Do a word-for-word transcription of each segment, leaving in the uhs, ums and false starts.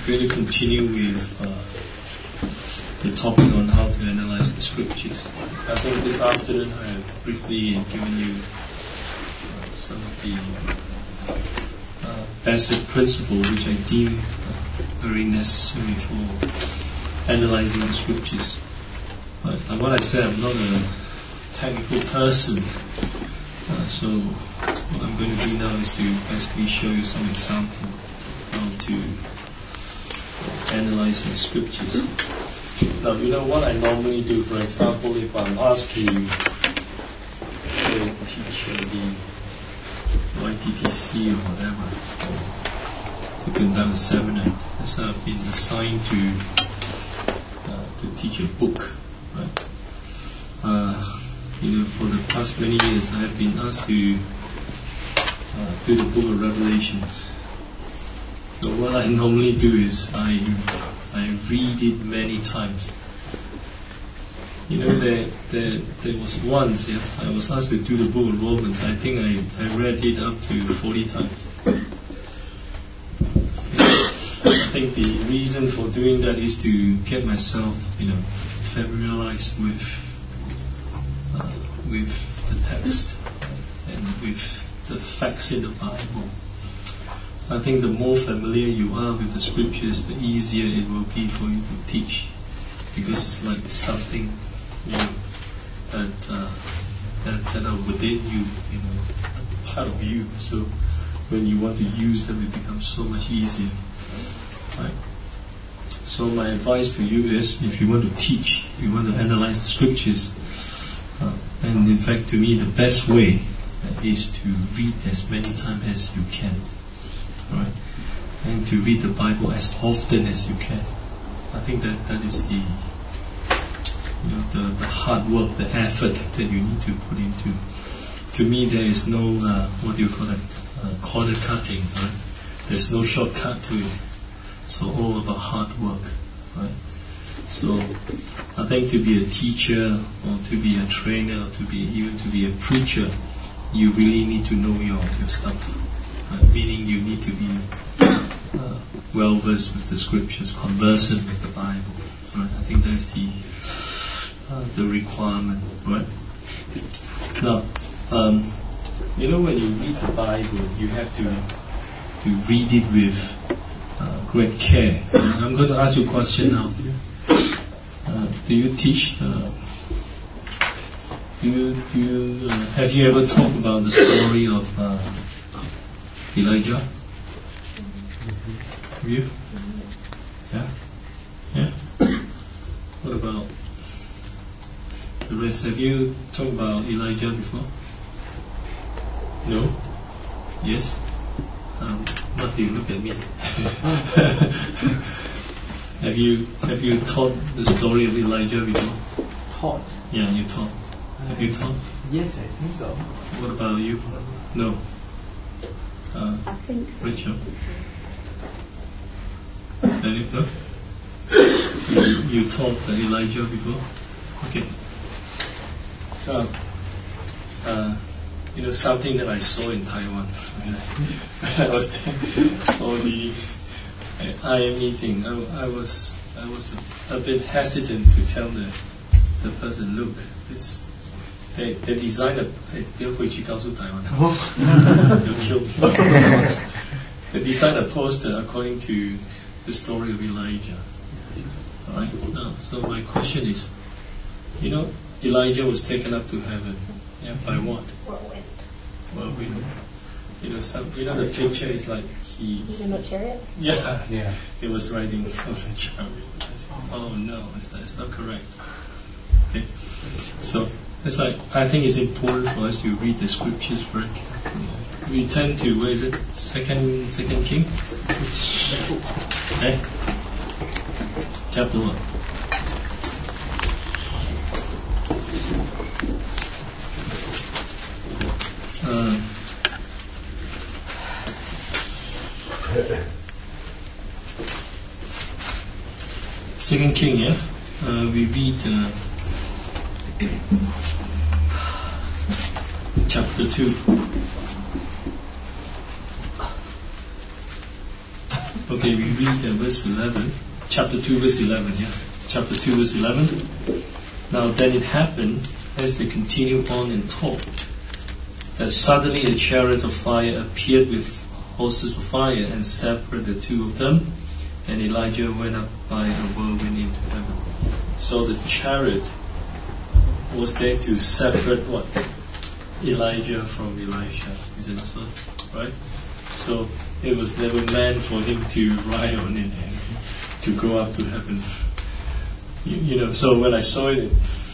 going to continue with uh, the topic on how to analyze the scriptures. I think this afternoon I have briefly given you uh, some of the uh, basic principles which I deem uh, very necessary for analyzing the scriptures. But uh, what I said, I'm not a technical person, uh, so what I'm going to do now is to basically show you some example how to analyze the scriptures. Now, you know what I normally do, for example, if I'm asked to say, teach uh, the Y T T C or whatever, or to conduct a seminar, as I've been assigned to uh, to teach a book, right? Uh, you know, for the past many years, I have been asked to uh, do the book of Revelations. So what I normally do is I I read it many times. You know, there there there was once yeah, I was asked to do the book of Romans. I think I, I read it up to forty times. Okay. I think the reason for doing that is to get myself, you know, familiarized with uh, with the text and with the facts in the Bible. I think the more familiar you are with the scriptures, the easier it will be for you to teach, because it's like something, you know, that uh, that that are within you, you know, part of you. So when you want to use them, it becomes so much easier, right? So my advice to you is, if you want to teach, you want to analyze the scriptures, uh, and in fact, to me, the best way is to read as many times as you can. Right, and to read the Bible as often as you can. I think that that is the, you know, the, the hard work, the effort that you need to put into. To me, there is no uh, what do you call it, uh, corner cutting. Right, there's no shortcut to it. So all about hard work. Right. So I think to be a teacher, or to be a trainer, or to be even to be a preacher, you really need to know your your stuff. Uh, meaning you need to be uh, well versed with the scriptures, conversant with the Bible. Right? I think that's the uh, the requirement. Right? Now, um, you know, when you read the Bible, you have to to read it with uh, great care. Uh, I'm going to ask you a question now. Uh, do you teach? The, do you do you uh, have you ever talked about the story of Uh, Elijah? Have you? Yeah? Yeah? What about the rest? Have you talked about Elijah before? No? Yes? Um, Matthew, look at me. have you have you taught the story of Elijah before? Taught? Yeah, you taught. Have you taught? Yes, I think so. What about you? No? Uh, I think so. Rachel? Any, no? you, you taught uh, Elijah before? Okay. Uh, uh, you know, something that I saw in Taiwan when I, I was there for the I M meeting, I, I was I was a, a bit hesitant to tell the the person, look, this They, they designed a, hey, 不要回去告诉台湾 They'll kill me. They designed a poster according to the story of Elijah. Alright? Now, so my question is, you know, Elijah was taken up to heaven. Yeah, by what? Whirlwind. Whirlwind. You know, some, you know, the picture is like he. He's in a chariot? Yeah. Yeah. He was riding on a chariot. Oh no, it's not, it's not correct. Okay. So, it's like, I think it's important for us to read the scriptures very carefully. We turn to, where is it? Second, Second King? Eh? Chapter one. Uh, Second King, yeah? Uh, we read uh, chapter two. Okay, we read uh, verse eleven, chapter two, verse eleven. Yeah, chapter two, verse eleven. Now then it happened as they continued on and talked, that suddenly a chariot of fire appeared with horses of fire and separated the two of them, and Elijah went up by a whirlwind into heaven. So the chariot was there to separate what? Elijah from Elisha. Is it not so? Right? So it was never meant for him to ride on it and to, to go up to heaven. You, you know, so when I saw it,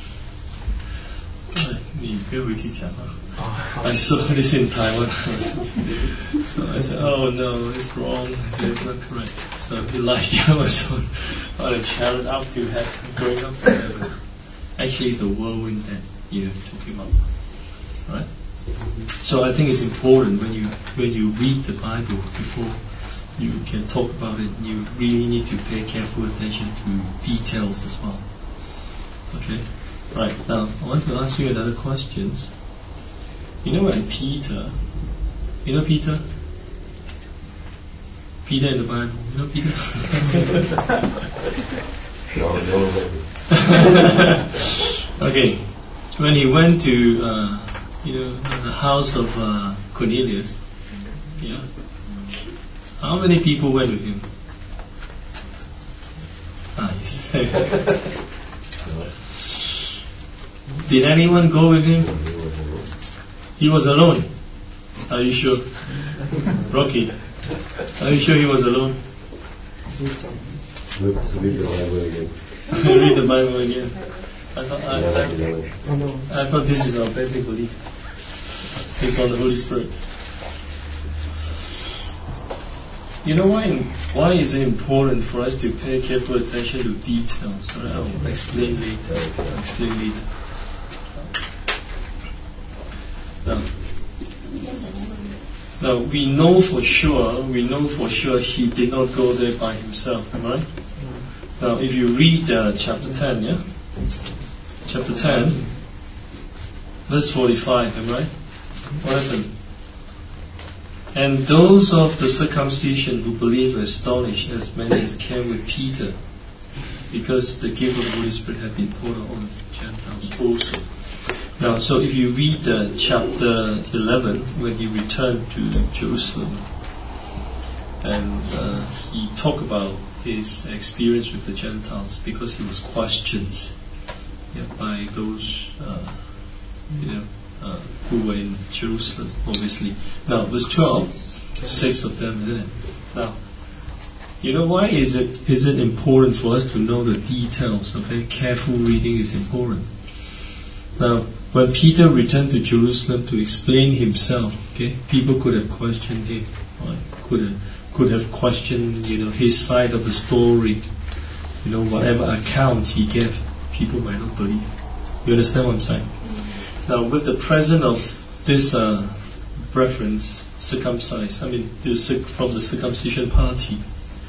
I saw this in Taiwan. So I said, oh no, it's wrong. I said, it's not correct. So Elijah was on, on a chariot up to heaven, going up to heaven. Actually, it's the whirlwind that you're talking about. Right? So I think it's important when you when you read the Bible before you can talk about it, you really need to pay careful attention to details as well. Okay? Right, now I want to ask you another question. You know when Peter, you know Peter? Peter in the Bible, you know Peter? Okay, when he went to uh, you know the house of uh, Cornelius, yeah, how many people went with him? Ah, yes. Did anyone go with him? He was alone. Are you sure? Rocky, are you sure he was alone? Read the Bible again. Read the Bible again. I thought, I, I, I thought this is our basic belief. It's on the Holy Spirit. You know why? Why is it important for us to pay careful attention to details? Right? I'll explain later. I'll explain later. Now, now we know for sure. We know for sure he did not go there by himself. Am I right? Now, if you read uh, chapter ten, yeah, chapter ten, verse forty-five. Am I right? What happened? And those of the circumcision who believed were astonished, as many as came with Peter, because the gift of the Holy Spirit had been poured out on Gentiles also. Now, so if you read uh, chapter eleven, when he returned to Jerusalem, and uh, he talked about his experience with the Gentiles, because he was questioned yeah, by those uh, you know, uh, who were in Jerusalem, obviously. Now, verse twelve, six of them, isn't it? Now, you know why is it is it important for us to know the details? Okay, careful reading is important. Now, when Peter returned to Jerusalem to explain himself, okay, people could have questioned him, right? Could have could have questioned, you know, his side of the story. You know, whatever account he gave, people might not believe. You understand what I'm saying? Now, with the presence of this uh, reference, circumcised, I mean, this, from the circumcision party,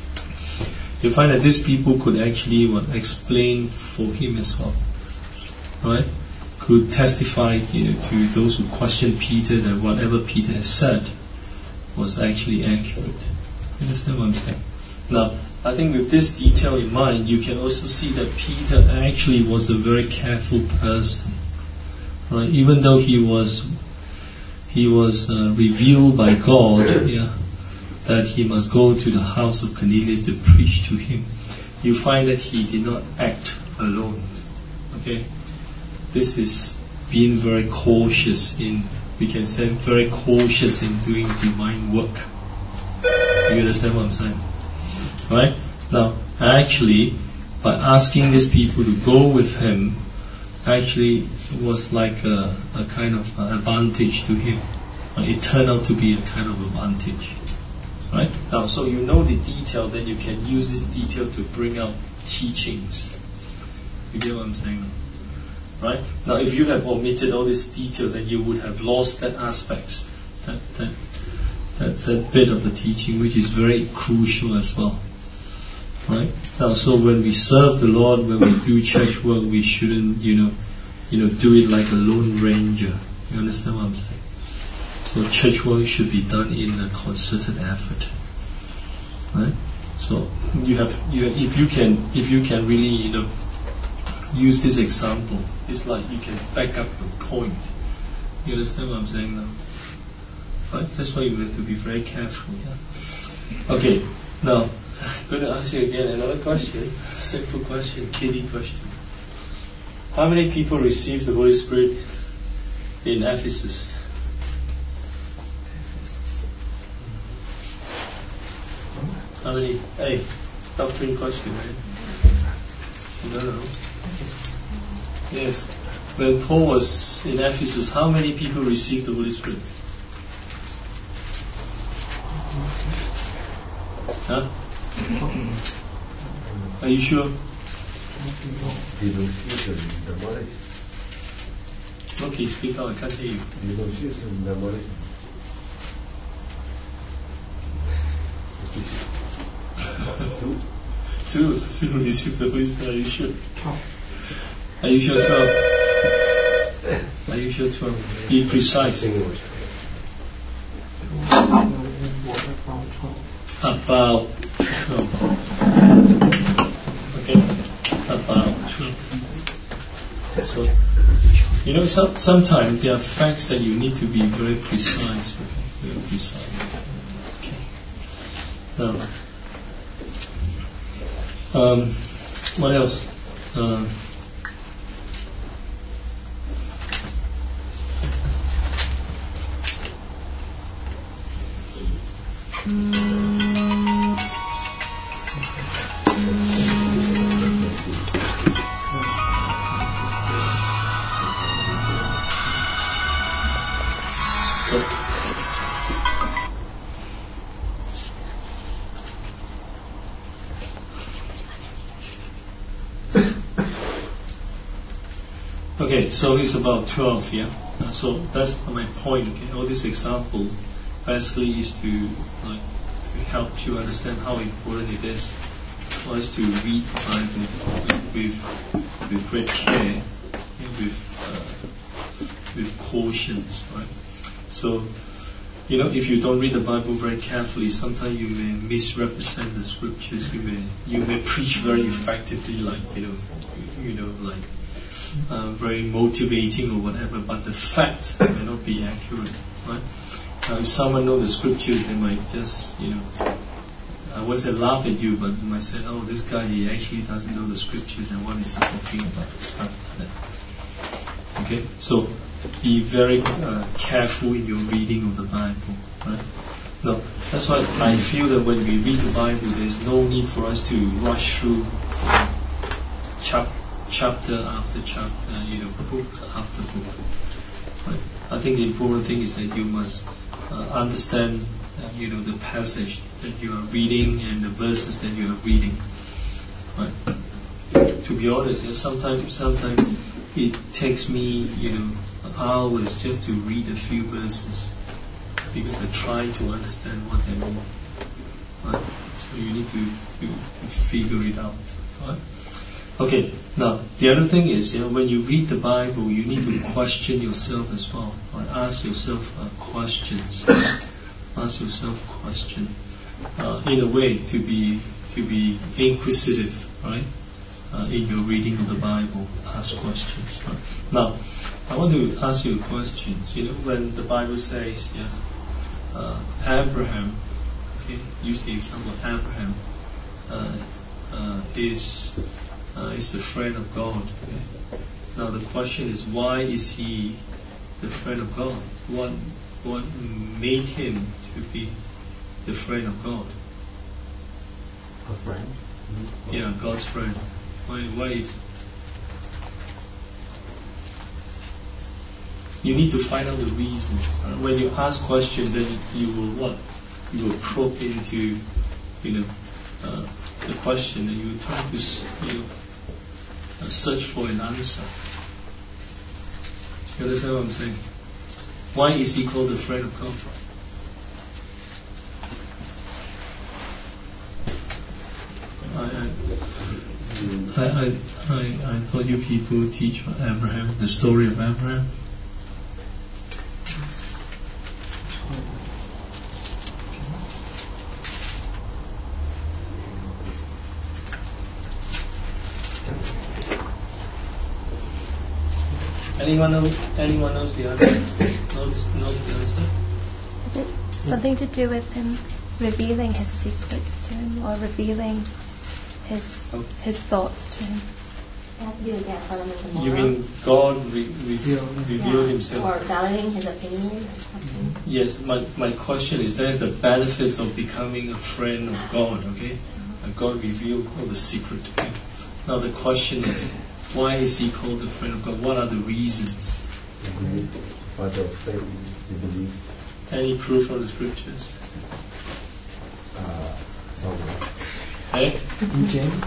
you find that these people could actually what, explain for him as well, right? Could testify you know, to those who question Peter that whatever Peter has said was actually accurate. You understand what I'm saying? Now, I think with this detail in mind, you can also see that Peter actually was a very careful person. Right? Even though he was he was uh, revealed by God, yeah, that he must go to the house of Cornelius to preach to him, you find that he did not act alone. Okay? This is being very cautious in, we can say, very cautious in doing divine work. You understand what I'm saying? Right? Now, actually, by asking these people to go with him, actually it was like a, a kind of advantage to him. It turned out to be a kind of advantage. Right? Now, so you know the detail, then you can use this detail to bring out teachings. You get what I'm saying now? Right? Now, if you have omitted all this detail, then you would have lost that aspect, that that that, that bit of the teaching, which is very crucial as well. Right? Now, so when we serve the Lord, when we do church work, we shouldn't, you know, you know, do it like a lone ranger. You understand what I'm saying? So church work should be done in a concerted effort. Right? So you have, you have, if you can, if you can really, you know, use this example, it's like you can back up your point. You understand what I'm saying now? Right? That's why you have to be very careful. Yeah? Okay, now I'm going to ask you again another question, simple question, kiddie question. How many people received the Holy Spirit in Ephesus? How many? Hey, doctrine question, right? You don't know? Yes. When Paul was in Ephesus, how many people received the Holy Spirit? Huh? Are you sure? Okay, speak out, I can't hear you. Two. Two. Two received the Holy Spirit, are you sure? Are you sure twelve? Are you sure twelve? Be precise. About twelve. Okay. About twelve. So, you know, some, sometimes there are facts that you need to be very precise. Okay? Very precise. Okay. Now, um, what else? Uh, Okay, so it's about twelve, yeah? Uh, so that's my point, okay? All this example basically is to, like, to help you understand how important it is for us to read the Bible with, with, with great care, with, uh, with cautions, right? So, you know, if you don't read the Bible very carefully, sometimes you may misrepresent the scriptures, you may, you may preach very effectively, like, you know, you know, like, Uh, very motivating or whatever, but the facts may not be accurate, right? Uh, if someone knows the scriptures, they might just, you know, I won't say laugh at you, but they might say, oh, this guy, he actually doesn't know the scriptures, and what is he talking about, stuff like that. Okay, so be very uh, careful in your reading of the Bible, right? No, that's why I feel that when we read the Bible, there's no need for us to rush through chapter chapter after chapter, you know, book after book. Right? I think the important thing is that you must uh, understand, uh, you know, the passage that you are reading and the verses that you are reading. Right? To be honest, yeah, sometimes, sometimes it takes me, you know, hours just to read a few verses because I try to understand what they mean. Right? So you need to, to, to figure it out. Right? Okay, now, the other thing is, you know, when you read the Bible, you need to question yourself as well. Right? Ask yourself uh, questions. Right? Ask yourself questions. Uh, in a way, to be to be inquisitive, right? Uh, in your reading of the Bible, ask questions. Right? Now, I want to ask you questions. You know, when the Bible says, yeah, uh, Abraham, okay, use the example of Abraham, uh, uh, is... Uh, is the friend of God. Okay? Now the question is, why is he the friend of God? What what made him to be the friend of God? A friend? Mm-hmm. Yeah, God's friend. Why? Why is? You need to find out the reasons. Right? When you ask questions, then you will what? You will probe into, you know, uh, the question, and you will try to, you know, Uh, search for an answer. You understand what I'm saying? Why is he called the friend of God? I I, I, I, I thought you people teach Abraham, the story of Abraham. Anyone know? Anyone knows the answer? knows, knows the answer? Is it something to do with him revealing his secrets to him, or revealing his Oh. his thoughts to him? It has to do with that Solomon Gomorrah. You mean God re- re- revealed Yeah. Himself? Or validating his opinion or something. Yes, my, my question is, there's the benefits of becoming a friend of God, okay? And God revealed all the secret to him. Now the question is, why is he called the friend of God? What are the reasons? Father of faith, you believe. Any proof from the scriptures? Uh, Solomon. Eh? In James,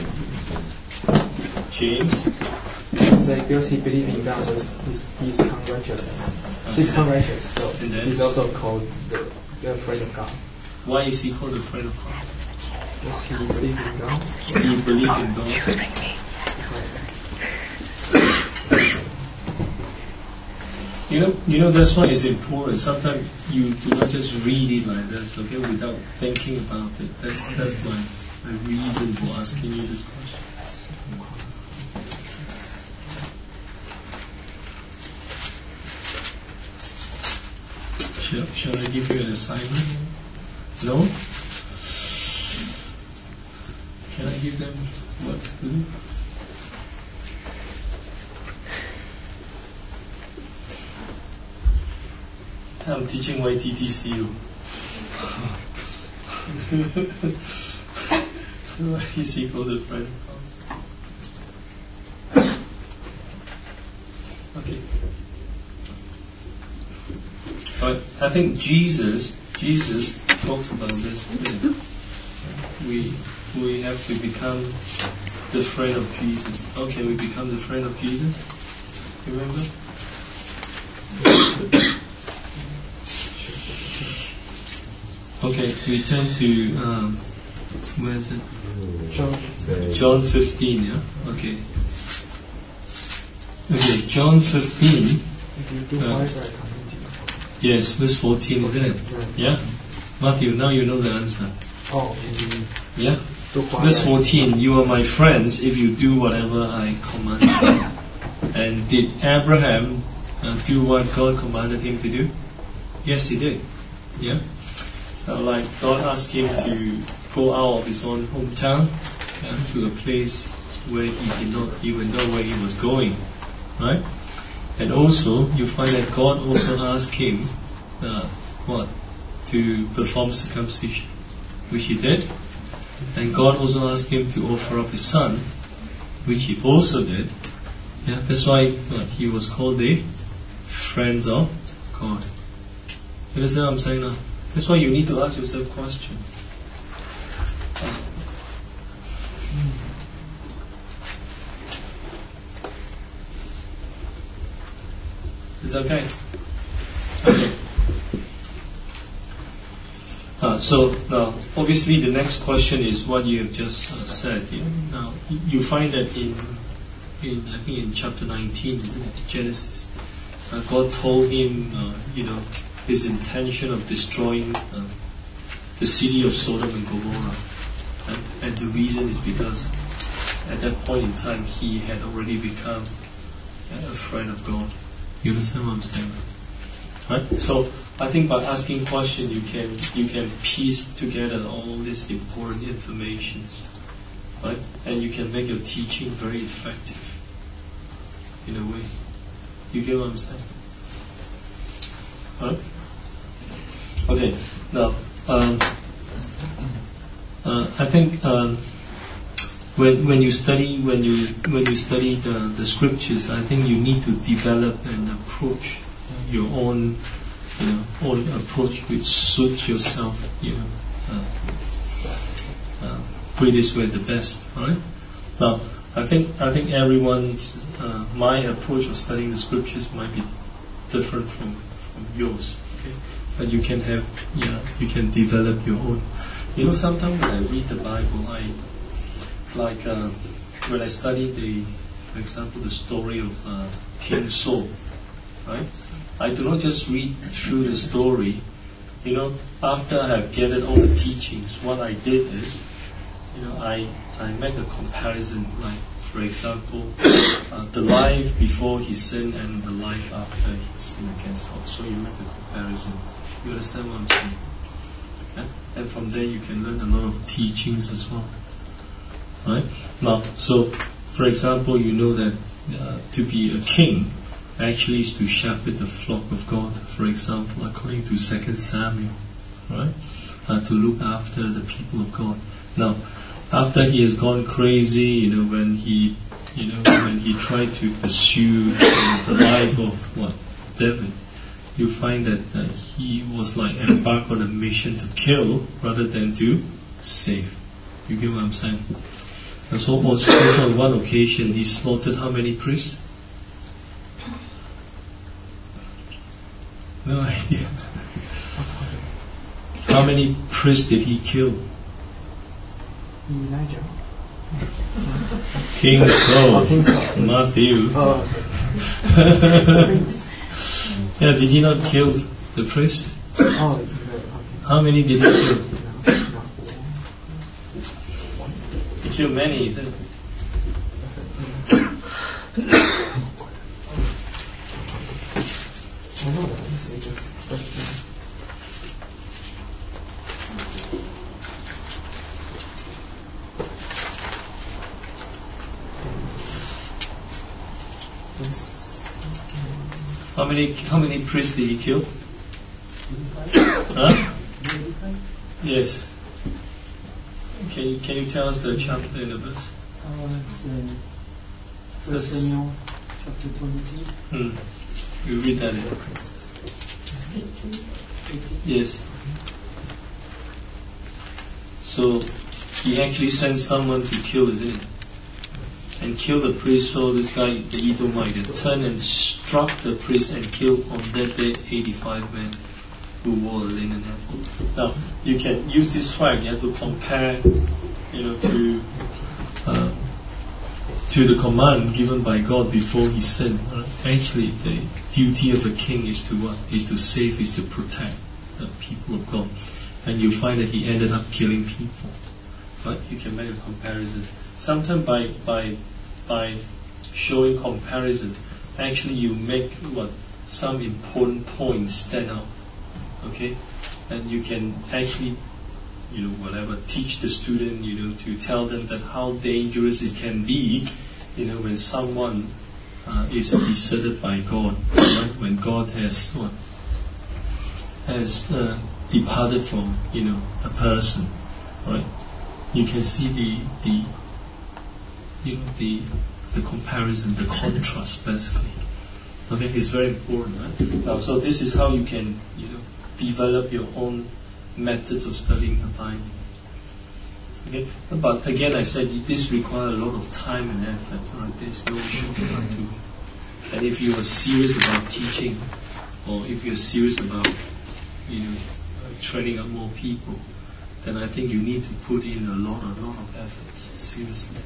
James? it's like because he believed in God, so he's, he's unrighteous. He's unrighteous, so And then? he's also called the, the friend of God. Why is he called the friend of God? Because he believed in God. He believed in God. You know, you know that's why it's important. Sometimes you do not just read it like this, okay, without thinking about it. That's that's my, my reason for asking you this question. Shall, shall I give you an assignment? No? Can I give them work to do? I'm teaching Y T T C U. Is equal to friend. Okay. But I think Jesus, Jesus talks about this too. We we have to become the friend of Jesus. How can we become the friend of Jesus? Remember? Okay, we turn to um, where is it? John. John fifteen. Yeah. Okay. Okay, John fifteen. If you do Uh, wise, I come into you. Yes, verse fourteen, isn't it? Yeah. Matthew, now you know the answer. Oh, in Yeah. do wise, Verse I- fourteen, you are my friends if you do whatever I command you. And did Abraham uh, do what God commanded him to do? Yes, he did. Yeah. Uh, like God asked him to go out of his own hometown yeah, to a place where he did not even know where he was going. Right? And also, you find that God also asked him uh, what? To perform circumcision, which he did. And God also asked him to offer up his son, which he also did. Yeah, that's why what, he was called the friends of God. You understand what I'm saying now? That's why you need to ask yourself questions. Is that okay? Okay. Uh, so now, obviously, the next question is what you have just uh, said. You know? Now, you find that in, in I think in chapter nineteen, isn't it? Genesis, uh, God told him, uh, you know, his intention of destroying uh, the city of Sodom and Gomorrah, and, and the reason is because at that point in time he had already become uh, a friend of God. You understand what I'm saying? Right? So I think by asking questions you can you can piece together all this important information, right? And you can make your teaching very effective in a way. You get what I'm saying? Right? Okay. Now, um, uh, I think um, when when you study when you when you study the, the scriptures, I think you need to develop an approach, your own, you know, own approach which suits yourself. You know, uh, uh, put it this way, the best. All right. Now, I think I think everyone's uh, my approach of studying the scriptures might be different from, from yours. Okay? But you can have, you know, you can develop your own. You know, sometimes when I read the Bible, I like uh, when I study the, for example, the story of uh, King Saul, right? I do not just read through the story. You know, after I have gathered all the teachings, what I did is you know, I I make a comparison. Like, for example, uh, the life before he sinned and the life after he sinned against God. So you make a comparison. You understand what I'm saying? Yeah? And from there you can learn a lot of teachings as well. Right? Now, so for example, you know that uh, to be a king actually is to shepherd the flock of God. For example, according to Second Samuel, right? Uh, to look after the people of God. Now, after he has gone crazy, you know, when he, you know, when he tried to pursue uh, the life of what David, you find that uh, he was like embarked on a mission to kill rather than to save. You get what I'm saying? And so also on one occasion he slaughtered how many priests? No idea. How many priests did he kill? Elijah. King Saul. Oh, King Saul. Matthew. Oh. Yeah, did he not kill the priest? Oh, okay. How many did he kill? He killed many, is it? I know that. It's, it's, it's, it's, How many how many priests did he kill? Huh? Yes. Can you, can you tell us the chapter and the verse? Uh, it's, uh, First Samuel chapter twenty-two. Hmm. You read that. In. Yes. So he actually sent someone to kill, isn't it? And kill the priest. So this guy, the Edomite, turned and struck the priest and killed on that day eighty-five men who wore a linen ephod. Now you can use this fact. You have to compare, you know, to uh, to the command given by God before He sinned. Right? Actually, the duty of a king is to what? Is to save, is to protect the people of God. And you find that he ended up killing people. Right? You can make a comparison. Sometimes by by by showing comparison, actually you make what some important points stand out. Okay, and you can actually, you know, whatever, teach the student, you know, to tell them that how dangerous it can be, you know, when someone uh, is deserted by God, right? When God has what has uh, departed from, you know, a person, right? You can see the the you know the the comparison, the contrast, basically. Okay, it's very important, right? Now, so this is how you can, you know, develop your own methods of studying the Bible. Okay, but again, I said this requires a lot of time and effort. Right? There's no shortcut to it. And if you are serious about teaching, or if you're serious about, you know, training up more people, then I think you need to put in a lot, a lot of effort. Seriously.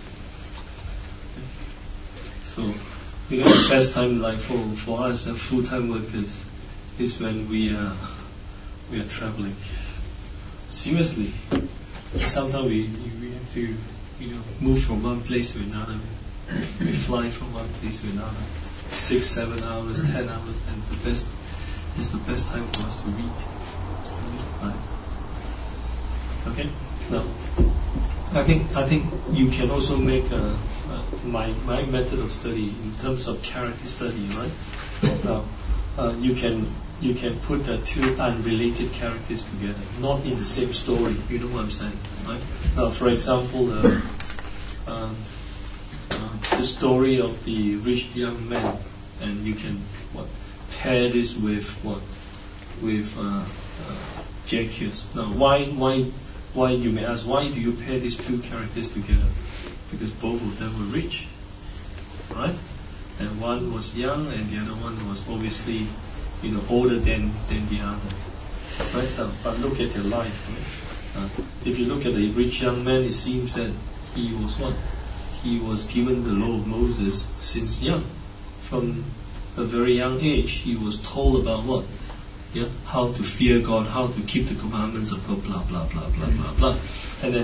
Okay. So, you know, the best time, like for for us, uh, full-time workers, is when we are we are traveling. Seriously, sometimes we we have to, you know, move from one place to another. We fly from one place to another, six, seven hours, ten hours, and the best is the best time for us to read. Right. Okay. Now, I think I think you can also make a, a, my my method of study in terms of character study, right? Now, uh, you can you can put the two unrelated characters together, not in the same story. You know what I'm saying, right? Now, for example, uh, uh, uh, the story of the rich young man, and you can what pair this with what with uh, uh, Zacchaeus. Now, why why why you may ask, why do you pair these two characters together? Because both of them were rich, right? And one was young, and the other one was obviously, you know, older than, than the other. Right? Uh, but look at their life. Right? Uh, if you look at the rich young man, it seems that he was what? He was given the law of Moses since young. From a very young age, he was told about what? Yeah, how to fear God, how to keep the commandments of God, blah, blah, blah, blah, blah, blah. And then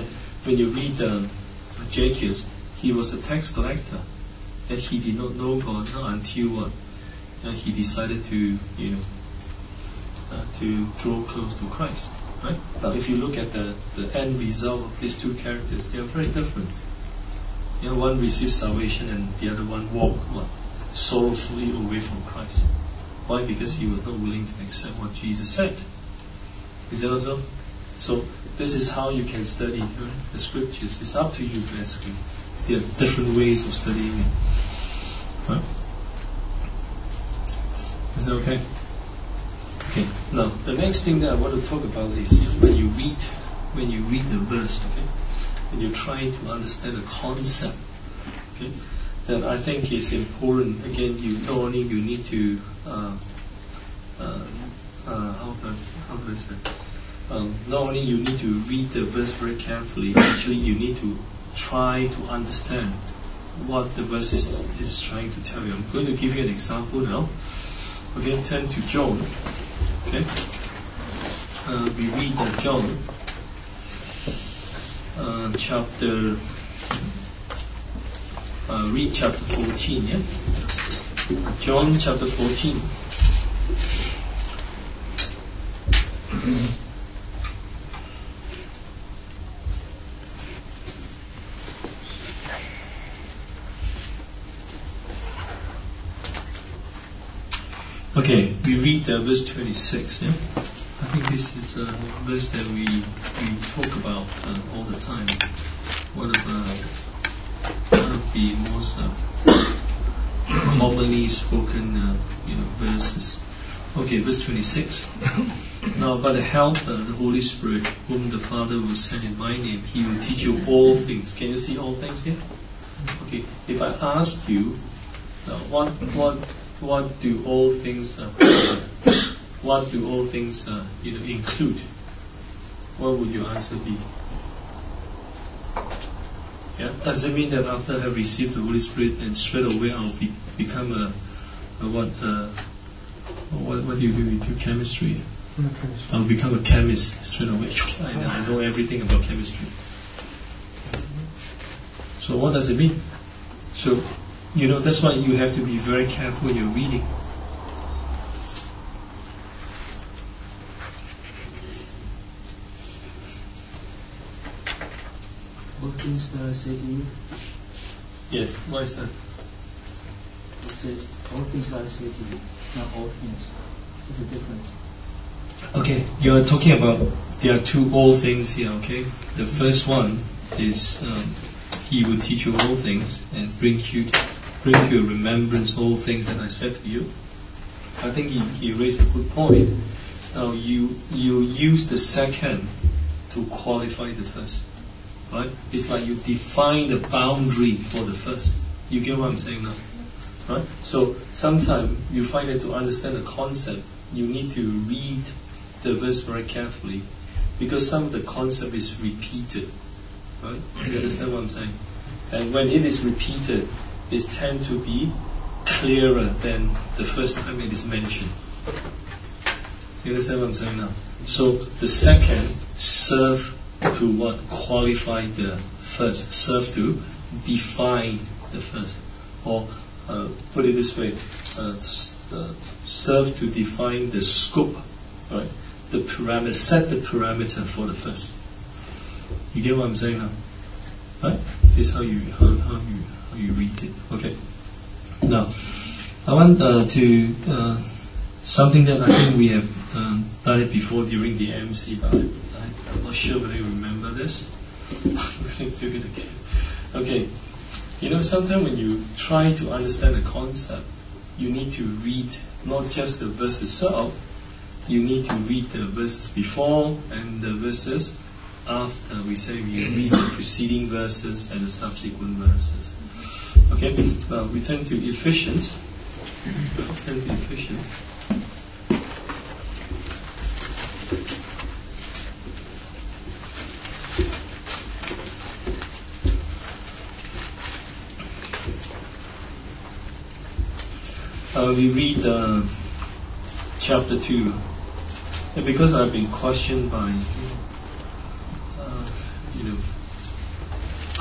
when you read uh, Zacchaeus, he was a tax collector, and he did not know God not until what uh, he decided to, you know, uh, to draw close to Christ. Right? But if you look at the, the end result of these two characters, they are very different. You know, one received salvation and the other one walked what, sorrowfully away from Christ. Why? Because he was not willing to accept what Jesus said. Is that also? So this is how you can study, right, the scriptures. It's up to you, basically. There are different ways of studying it. Right? Is that okay? Okay. Now the next thing that I want to talk about is, you know, when you read, when you read the verse, okay, when you're trying to understand a concept, okay, then I think it's important. Again, you not only you need to uh, uh, uh, how do I, how do I say? Um, not only you need to read the verse very carefully. Actually, you need to try to understand what the verse is, is trying to tell you. I'm going to give you an example now. Okay, turn to John. Okay, uh, we read uh, John uh, chapter. Uh, read chapter fourteen. Yeah, John chapter fourteen. Okay, we read uh, verse twenty-six. Yeah, I think this is a verse that we we talk about uh, all the time. One of uh, one of the most uh, commonly spoken uh, you know verses. Okay, verse twenty-six. Now, by the help of the Holy Spirit, whom the Father will send in my name, He will teach you all things. Can you see all things here? Okay, if I ask you, uh, what what what do all things uh, what do all things uh, you know include? What would your answer be? Yeah, does it mean that after I have received the Holy Spirit and straight away I'll be, become a, a what? Uh, what what do you do? You do chemistry. I'll become a chemist straight away. I, I know everything about chemistry. So what does it mean? So, you know, that's why you have to be very careful when you're reading. All things that I say to you, Yes, why is that? it says, all things that I say to you, not all things. There's a difference. Okay, you're talking about, there are two all things here, okay? The first one is, um, He will teach you all things and bring you bring to your remembrance all things that I said to you. I think he, he raised a good point. Now you you use the second to qualify the first. Right? It's like you define the boundary for the first. You get what I'm saying now? Right? So sometimes you find that to understand the concept, you need to read the verse very carefully, because some of the concept is repeated. Right? You understand what I'm saying? And when it is repeated, it tends to be clearer than the first time it is mentioned. You understand what I'm saying now? So the second serve to what? Qualify the first. Serve to define the first. Or uh, put it this way, uh, uh, serve to define the scope, right? The parameter, set the parameter for the first. You get what I'm saying now? Right? This is how you how, how you how you read it. Okay. Now, I want uh, to uh, something that I think we have um, done it before during the M C, but I, I, I'm not sure whether you remember this. I'm going to do it again. Okay. You know, sometimes when you try to understand a concept, you need to read not just the verse itself. You need to read the verses before and the verses after. We say we read the preceding verses and the subsequent verses. Okay, well, we turn to Ephesians. Turn to Ephesians. Uh, we read uh, chapter two. And because I've been questioned by, uh, you know,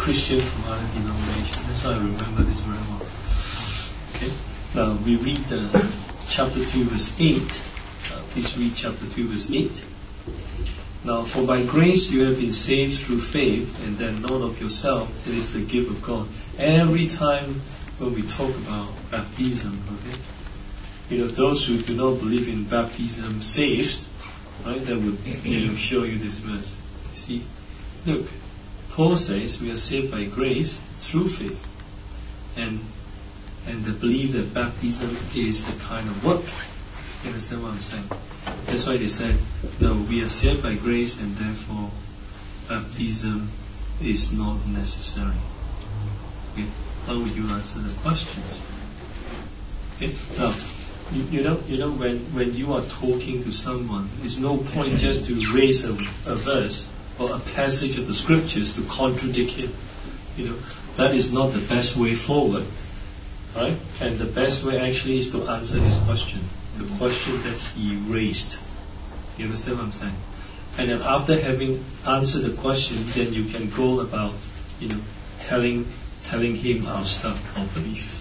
Christian from other denominations. That's why I remember this very well. Okay. Now we read uh, chapter two, verse eight. Uh, please read chapter two, verse eight. Now, for by grace you have been saved through faith, and that not of yourself, it is the gift of God. Every time when we talk about baptism, okay, you know, those who do not believe in baptism saves, right? That would, you know, show you this verse. You see, look, Paul says we are saved by grace through faith, and and the belief that baptism is a kind of work. You understand what I'm saying? That's why they said, no, we are saved by grace, and therefore baptism is not necessary. Okay? How would you answer the questions? Okay? Now, you, you know, you know, when, when you are talking to someone, it's no point just to raise a, a verse or a passage of the scriptures to contradict him. You know, that is not the best way forward, right? And the best way actually is to answer his question, the question that he raised. You understand what I'm saying? And then after having answered the question, then you can go about, you know, telling telling him our stuff, our belief.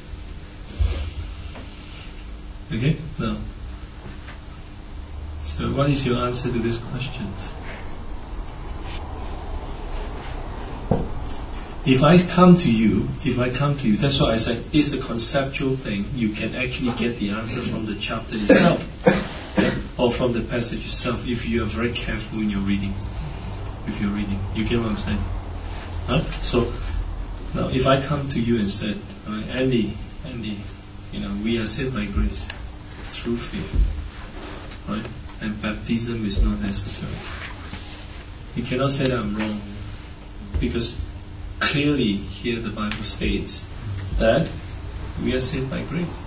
Okay? Now, so what is your answer to these questions? If I come to you, if I come to you, that's why I said it's a conceptual thing. You can actually get the answer from the chapter itself, yeah? Or from the passage itself, if you are very careful in your reading. If you're reading, you get what I'm saying? Huh? So now, if I come to you and said, right, Andy, Andy, you know, we are saved by grace through faith, right? And baptism is not necessary. You cannot say that I'm wrong, because clearly here the Bible states that we are saved by grace.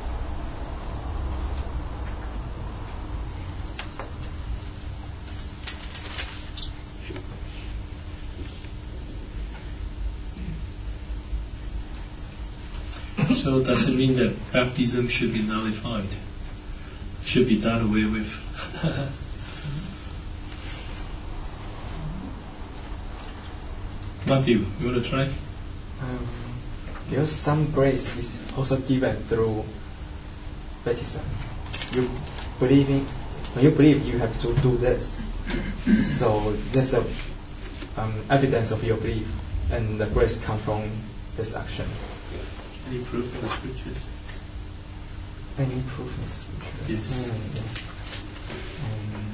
So does it mean that baptism should be nullified? Should be done away with? Matthew, you want to try? Um, because some grace is also given through baptism. You believe in, when you believe, you have to do this. So that's a um, evidence of your belief, and the grace comes from this action. Any proof in the scriptures? Any proof in scripture? Yes. Mm, yeah. Um,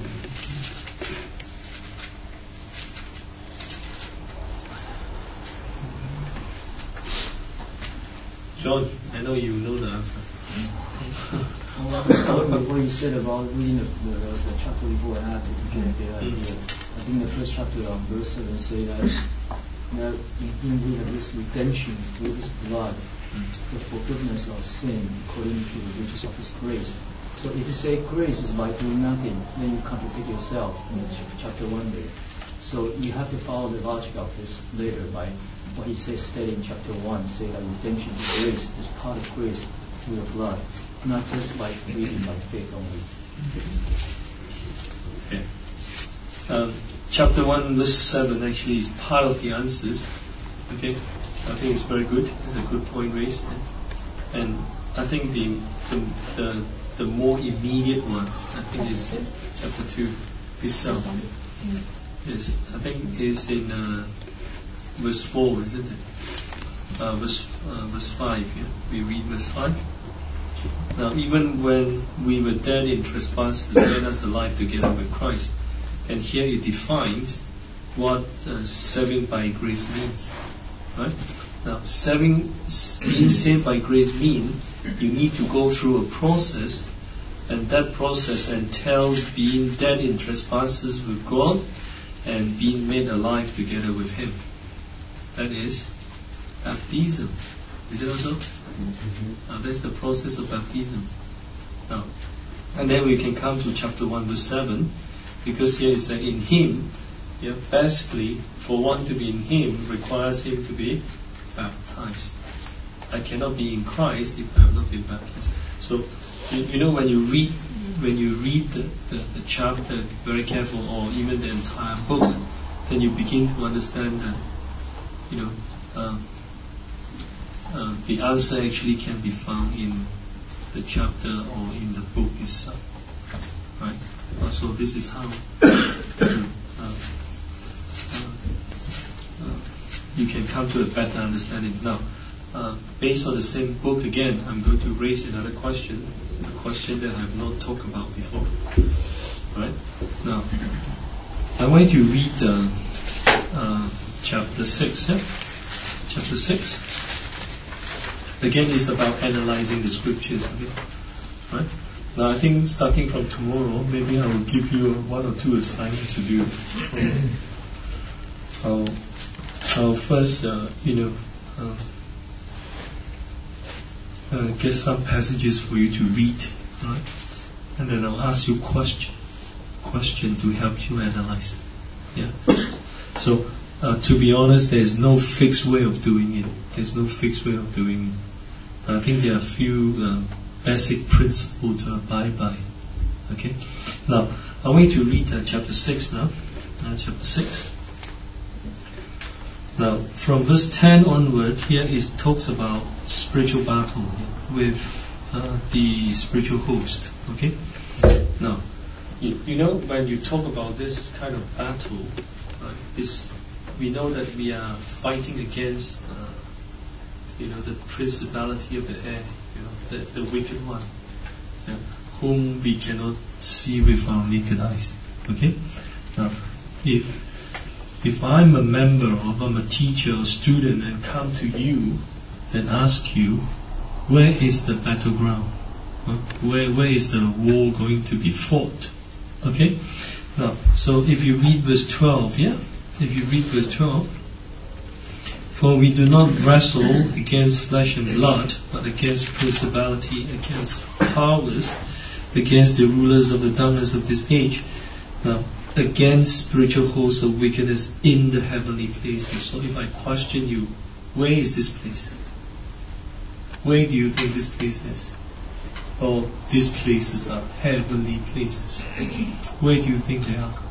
John, I know you know the answer. What you said about reading the, the, the chapter before and after to get the idea. I think the first chapter on verse seven say that, that in him we have this redemption through his blood, the forgiveness of sin according to the riches of his grace. So if you say grace is by doing nothing, then you contradict yourself in chapter one there. So you have to follow the logic of this later by what he says stated in chapter one, say that redemption is grace, is part of grace through the blood, not just by reading by faith only. Okay. Um, chapter one, verse seven actually is part of the answers. Okay. I think it's very good. It's a good point raised, and I think the the the, the more immediate one, I think, is chapter two itself. Yes, I think is in uh, verse four, isn't it? Uh, verse uh, verse five. Yeah? We read verse five. Now, even when we were dead in trespasses, made us alive together with Christ, and here it defines what uh, saving by grace means. Right? Now, saving, being saved by grace means you need to go through a process, and that process entails being dead in trespasses with God and being made alive together with Him. That is baptism. Is it also? Mm-hmm. Now, that's the process of baptism. Now, and then we can come to chapter one, verse seven, because here it says, in Him. Yeah, basically, for one to be in Him requires him to be baptized. I cannot be in Christ if I have not been baptized. So, you, you know, when you read, when you read the, the, the chapter very careful, or even the entire book, then you begin to understand that, you know, um, uh, the answer actually can be found in the chapter or in the book itself, right? Uh, so this is how uh, uh, uh, you can come to a better understanding. Now, uh, based on the same book, again, I'm going to raise another question, a question that I have not talked about before. Right? Now, I want you to read uh, uh, chapter six. Yeah? Chapter six. Again, it's about analyzing the scriptures. Okay? Right? Now, I think starting from tomorrow, maybe I will give you one or two assignments to do. Okay. I'll, I'll first, uh, you know, uh, uh, get some passages for you to read, right? And then I'll ask you question, question to help you analyze. Yeah. So, uh, to be honest, there is no fixed way of doing it. There's no fixed way of doing it. I think there are a few uh, basic principles to abide by. Okay. Now, I want you to read uh, chapter six now. Uh, chapter six. Now, from verse ten onward, here it talks about spiritual battle yeah, with uh, the spiritual host. Okay. Now, you, you know when you talk about this kind of battle, right, this, we know that we are fighting against, uh, you know, the principality of the air, you know, the, the wicked one, yeah, whom we cannot see with our naked eyes. Okay. Now, if If I'm a member or I'm a teacher or student and come to you and ask you, where is the battleground? Huh? Where where is the war going to be fought? Okay? Now, so if you read verse twelve, yeah? If you read verse twelve, for we do not wrestle against flesh and blood, but against principality, against powers, against the rulers of the darkness of this age. Now, against spiritual hosts of wickedness in the heavenly places. So if I question you, where is this place? Where do you think this place is? Or these places are heavenly places. Where do you think they are?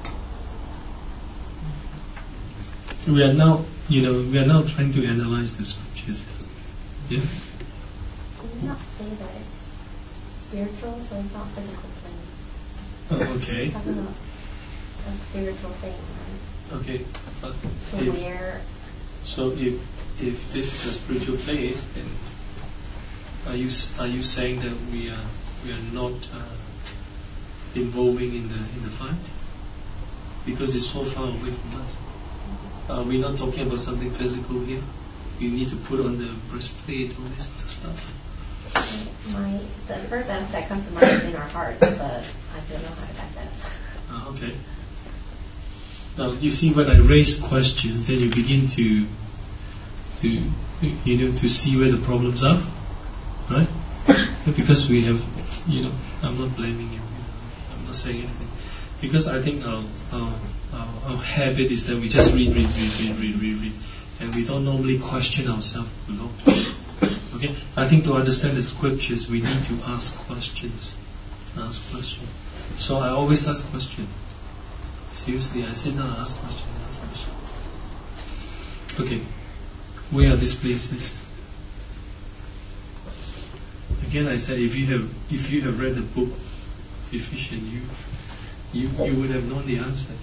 We are now, you know, we are now trying to analyze the scriptures. Yeah? Can you not say that it's spiritual, so it's not physical things? Oh, okay. Talking about a spiritual thing, right? Okay. But So if, where, so if if this is a spiritual place, then are you are you saying that we are we are not uh, involving in the in the fight because it's so far away from us? Are we not talking about something physical here? You need to put on the breastplate, all this stuff. my, the first answer that comes to mind is in our hearts, but I don't know how to back that up. Ah, okay. Now you see, when I raise questions, then you begin to, to, you know, to see where the problems are, right? Because we have, you know, I'm not blaming you. you know, I'm not saying anything. Because I think our, our our our habit is that we just read, read, read, read, read, read, read, and we don't normally question ourselves a lot. Okay. I think to understand the scriptures, we need to ask questions. Ask questions. So I always ask questions. Seriously, I sit down and ask questions, ask questions. Okay, where are these places? Again, I said, if you have if you have read the book Ephesians, you you you would have known the answers.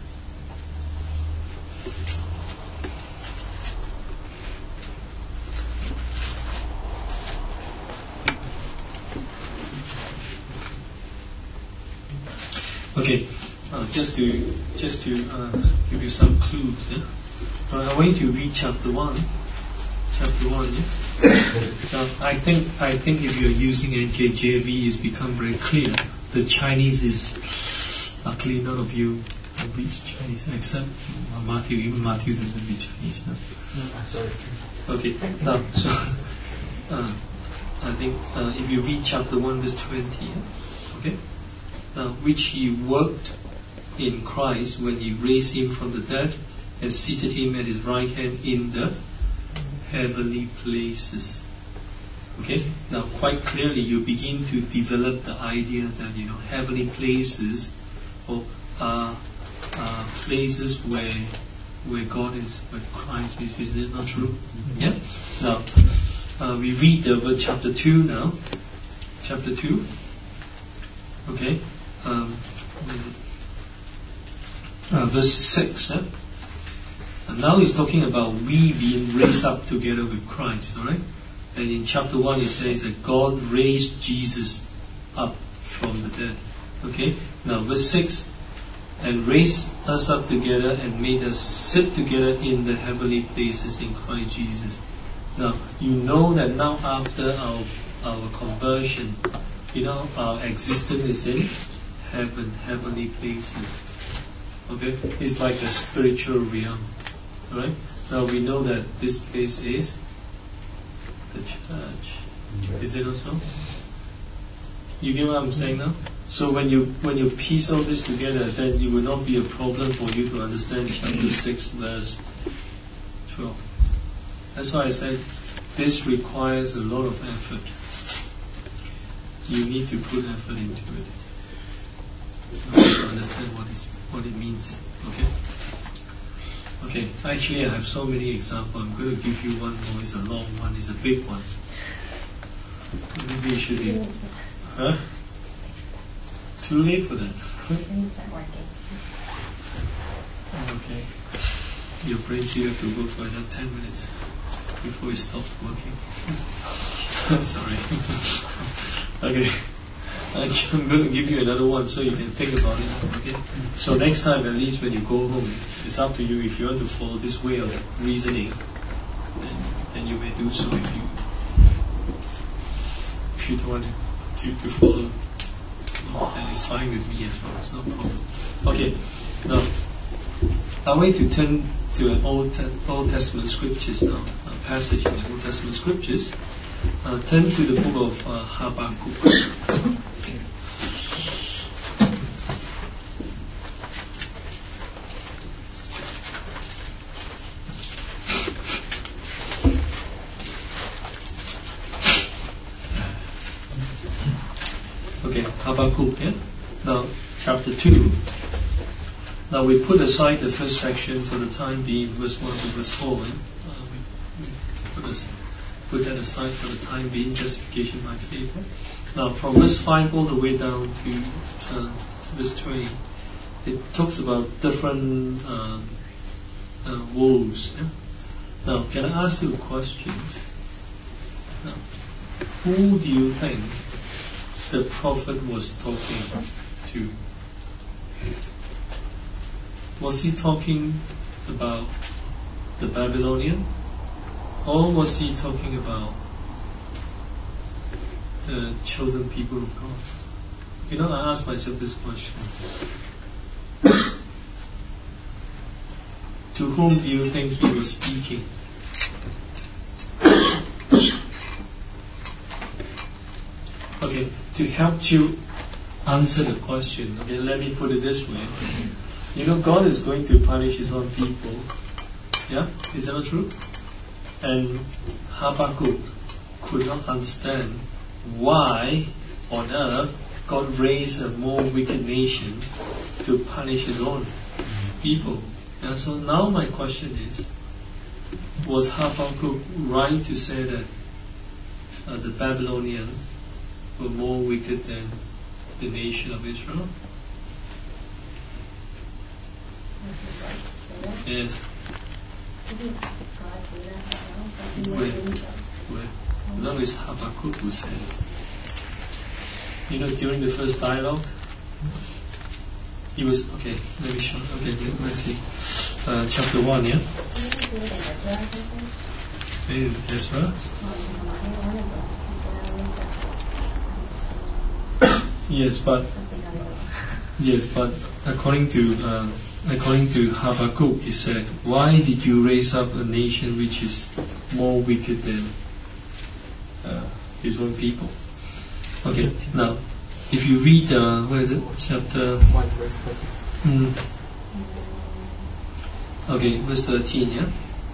Okay. Uh, just to just to uh, give you some clues, yeah? uh, I want you to read chapter one. Chapter one, yeah. Now, I think I think if you're using N K J V, it's become very clear. The Chinese is luckily none of you read Chinese except Matthew. Even Matthew doesn't read Chinese. No? No, sorry. Okay. Now, so uh, I think uh, if you read chapter one, verse twenty, yeah? Okay. Now, which he worked in Christ when he raised him from the dead and seated him at his right hand in the heavenly places. Okay? Now, quite clearly, you begin to develop the idea that, you know, heavenly places or are, are places where where God is, where Christ is. Is this not true? Yeah? Now, uh, we read the word chapter two now. Chapter two. Okay. Um, uh, verse six. Eh? And now he's talking about we being raised up together with Christ. Alright? And in chapter one it says that God raised Jesus up from the dead. Okay? Now verse six. And raised us up together and made us sit together in the heavenly places in Christ Jesus. Now, you know that now after our our conversion, you know, our existence is in heaven, heavenly places. Okay? It's like a spiritual realm. Alright? Now we know that this place is the church. Is it also? You get what I'm saying now? So when you when you piece all this together, then it will not be a problem for you to understand chapter six, verse twelve. That's why I said this requires a lot of effort. You need to put effort into it to understand what is what it means. Okay. Okay. Actually, I have so many examples. I'm going to give you one more. It's a long one. It's a big one. Maybe you should be. Huh? Too late for that. Okay. Your brain still have to go for another ten minutes before it stops working. Sorry. Okay. I'm going to give you another one so you can think about it. Okay. So next time, at least when you go home, it's up to you. If you want to follow this way of reasoning, then, then you may do so. If you if you don't want to, to follow, and it's fine with me as well. It's no problem. Okay. Now, I want you to turn to an Old, Old Testament scriptures now. A passage in the Old Testament scriptures. Uh, turn to the book of uh, Habakkuk. Okay, Habakkuk, yeah? Now, chapter two. Now, we put aside the first section for the time being, verse one to verse four. Eh? Uh, we, we put, us, put that aside for the time being, justification by faith. Eh? Now, from verse five all the way down to uh, verse twenty, it talks about different uh, uh, woes. Eh? Now, can I ask you questions? Now, who do you think the prophet was talking to? Was he talking about the Babylonian? Or was he talking about the chosen people of God? You know, I ask myself this question. To whom do you think he was speaking? Okay, to help you answer the question, okay, let me put it this way. You know, God is going to punish His own people. Yeah? Is that not true? And Habakkuk could not understand why on earth God raised a more wicked nation to punish His own people. And so now my question is, was Habakkuk right to say that uh, the Babylonians were more wicked than the nation of Israel? Yes. Wait, wait. That was Habakkuk who said it. You know, during the first dialogue, he was, okay, let me show, okay, let's see. Uh, chapter one, yeah? Say it, Ezra. Yes, but, yes, but according to, uh, according to Habakkuk, he said, why did you raise up a nation which is more wicked than uh, his own people? Okay, now, if you read, uh, what is it, chapter one, verse thirteen. Mm. Okay, verse thirteen, yeah?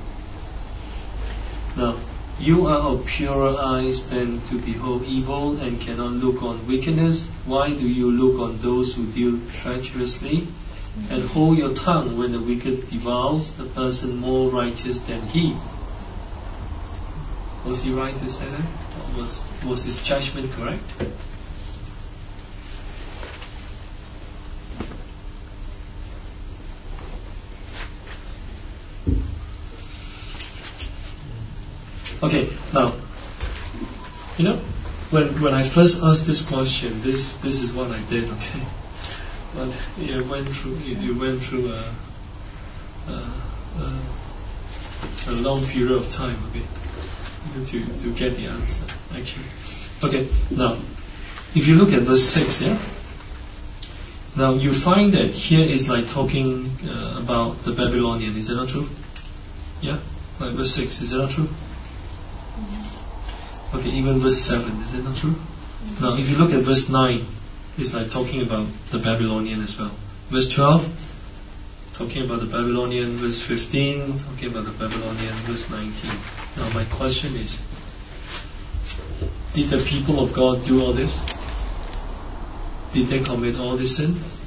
Now, you are of purer eyes than to behold evil and cannot look on wickedness. Why do you look on those who deal treacherously And hold your tongue when the wicked devours a person more righteous than he. Was he right to say that? Was, was his judgment correct? Okay, now, you know, when when I first asked this question, this this is what I did. Okay, but you went through you, you went through a, a, a, a long period of time. Okay, to to get the answer. Actually, okay. Now, if you look at verse six, yeah. Now you find that here is like talking uh, about the Babylonian. Is that not true? Yeah, like verse six. Is that not true? Okay, even verse seven, is it not true? Mm-hmm. Now, if you look at verse nine, it's like talking about the Babylonian as well. Verse twelve, talking about the Babylonian. Verse fifteen, talking about the Babylonian. Verse nineteen. Now, my question is, did the people of God do all this? Did they commit all these sins?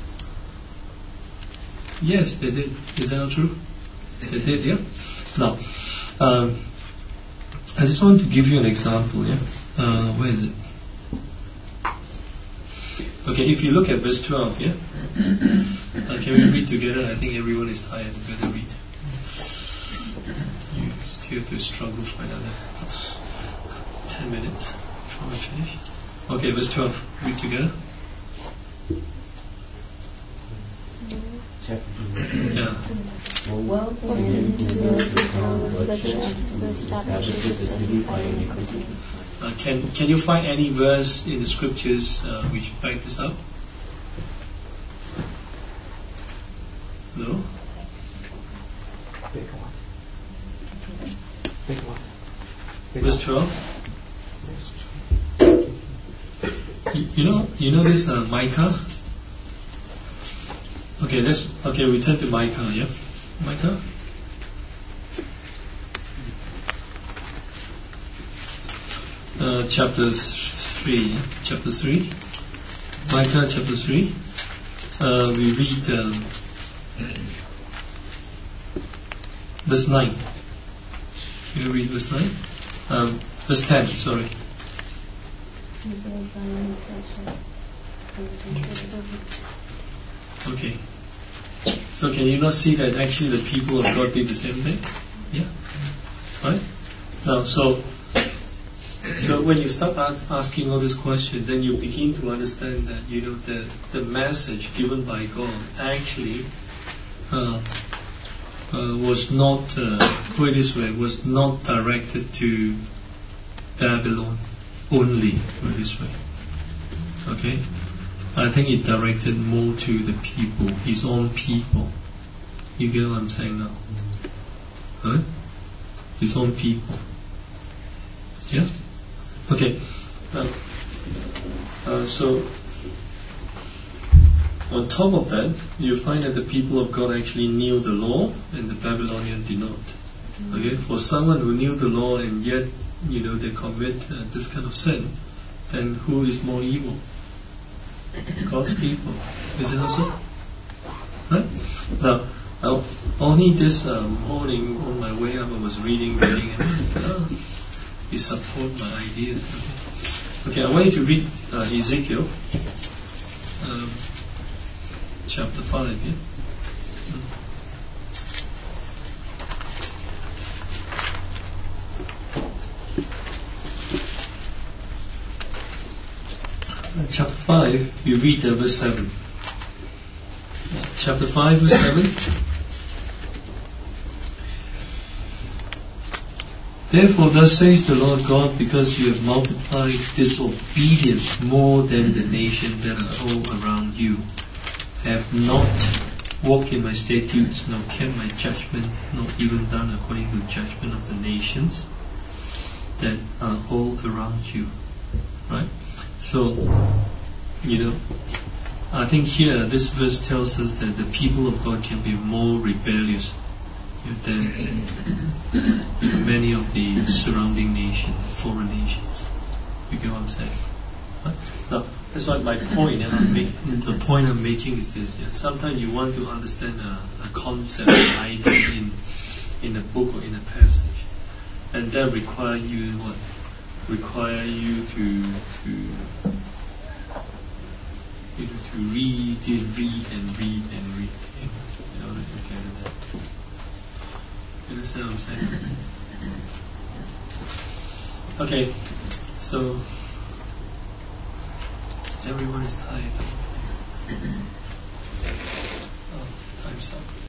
Yes, they did. Is that not true? They did, yeah? Now, um, I just want to give you an example, yeah? Uh, where is it? Okay, if you look at verse twelve, yeah? Uh, can we read together? I think everyone is tired. We better read. You still have to struggle for another ten minutes before we finish. Okay, verse twelve. Read together. Yeah. Woe to him who builds the town of affliction, who establishes the city by iniquity. Uh, can can you find any verse in the scriptures uh, which back this up? No? Big one. Big one. Big Verse twelve? You, you know you know this uh, Micah? Okay, let's okay, we turn to Micah, yeah? Micah? Uh, chapter three, yeah? Chapter three. Micah chapter three. Uh, we read um, verse nine. Can you read verse nine? Um, verse ten, sorry. Okay. So can you not see that actually the people of God did the same thing? Yeah. Right? Now, so so when you start asking all these questions, then you begin to understand that, you know, the the message given by God actually uh, uh, was not, uh, put it this way, was not directed to Babylon only, put it this way. Okay? I think it directed more to the people, his own people. You get what I'm saying now? Huh? His own people. Yeah? Okay. Uh, uh, so, on top of that, you find that the people of God actually knew the law, and the Babylonian did not. Okay? For someone who knew the law and yet, you know, they commit uh, this kind of sin, then who is more evil? God's people. Is it not so? Right? Now, uh, only this um, morning on my way up, I was reading, reading, and uh, it support my ideas. Okay, okay, I want you to read uh, Ezekiel, um, chapter five. Yeah. Chapter five, you read uh, verse seven. Yeah, chapter five, verse seven. Therefore, thus says the Lord God, because you have multiplied disobedience more than the nation that are all around you, have not walked in my statutes, nor kept my judgment, nor even done according to the judgment of the nations that are all around you. Right? So, you know, I think here this verse tells us that the people of God can be more rebellious, you know, than you know, many of the surrounding nations, foreign nations. You get what I'm saying? Right? Now, That's why my point, and I'm make, the point I'm making is this. Yeah, sometimes you want to understand a, a concept, an idea in in a book or in a passage, and that require you what? Require you to to you know, to read and read and read and read you know, in order to get that. You understand what I'm saying? Okay, so everyone is tired. Oh, time's up.